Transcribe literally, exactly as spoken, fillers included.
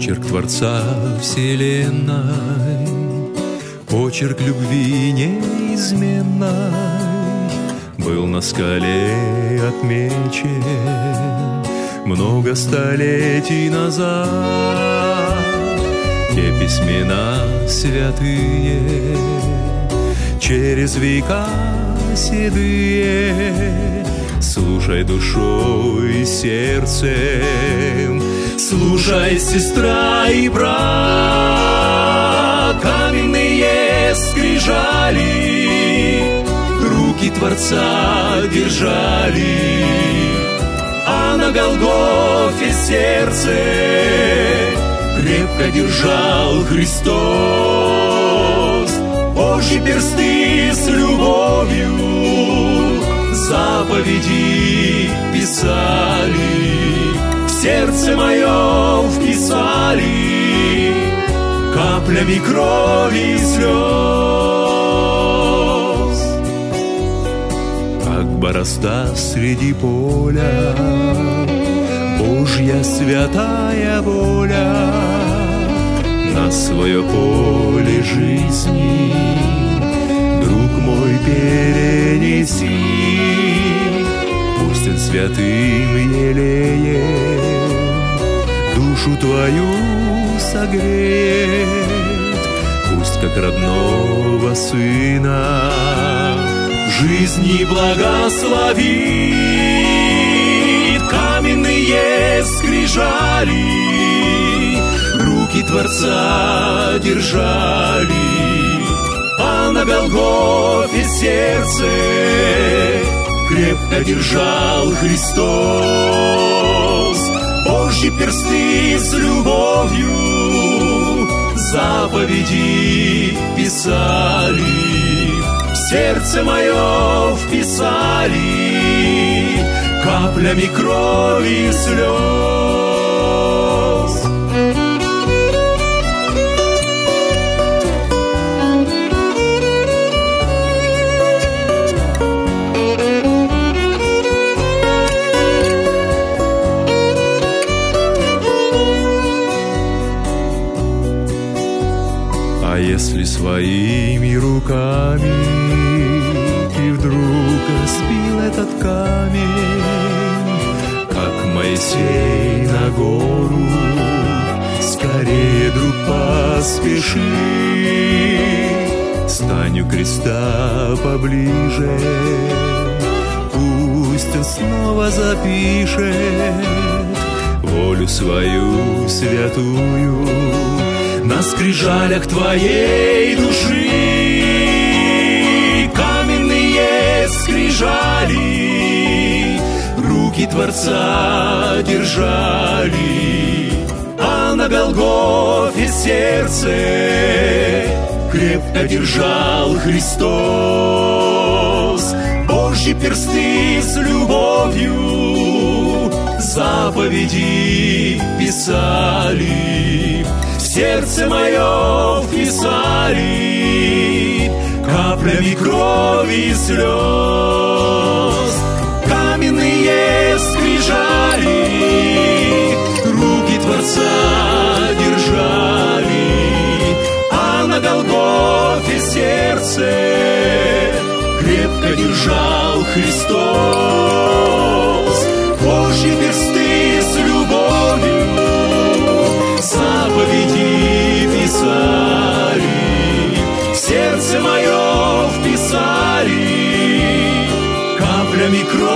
Почерк Творца вселенной, почерк любви неизменной был на скале отмечен много столетий назад. Те письмена святые через века седые, слушай душой и сердцем, слушай, сестра и брат, каменные скрижали руки Творца держали, а на Голгофе сердце крепко держал Христос. Божьи персты с любовью заповеди писали, в сердце мое вписали каплями крови и слез. Как борозда среди поля, Божья святая воля на свое поле жизни, друг мой, перенеси. Пусть он святым елеем душу твою согреет, пусть как родного сына жизни благословит. Каменные скрижали руки Творца держали, а на Голгофе сердце крепко держал Христос. Божьи персты с любовью заповеди писали, в сердце мое вписали каплями крови и слез. А если своими руками ты вдруг разбил этот камень, как Моисей на гору, скорее, друг, поспеши, стань у креста поближе, пусть он снова запишет волю свою святую на скрижалях твоей души. Каменные скрижали руки Творца держали, а на Голгофе сердце крепко держал Христос. Божьи персты с любовью заповеди писали, в сердце мое вписали каплями крови и слез. Каменные скрижали руки Творца держали, а на Голгофе сердце крепко держал Христос. Божьи персты с любовью заповеди писали, сердце мое вписали каплями крови